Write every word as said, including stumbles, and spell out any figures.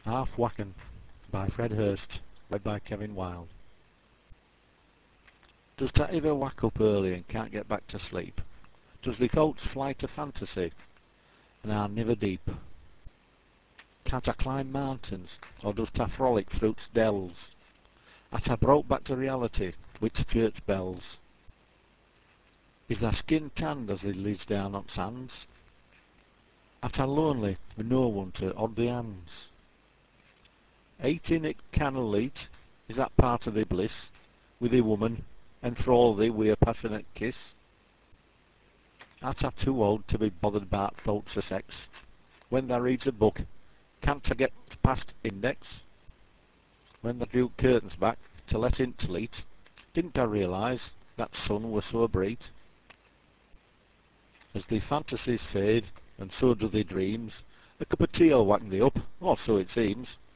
Half Wacken by Fred Hurst, read by Kevin Wilde. Does ta ever whack up early and can't get back to sleep? Does thee thoughts fly to fantasy and are never deep? Can't ta climb mountains, or does ta frolic through its dells? Are ta broke back to reality with church bells? Is thy skin tanned as thee lies down on sands? Are ta lonely with no one to hold thee hands? Eighteen it candle light, is that part of thy bliss? With thee woman, enthrall thee with a passionate kiss? Art ta too old to be bothered about thoughts of sex? When thou reads a book, can't ta get past index? When thou drew curtains back to let in t' light, didn't ta realise that sun was so bright? As thee fantasies fade, and so do thy dreams, a cup of tea'll wakken thee up, or so it seems.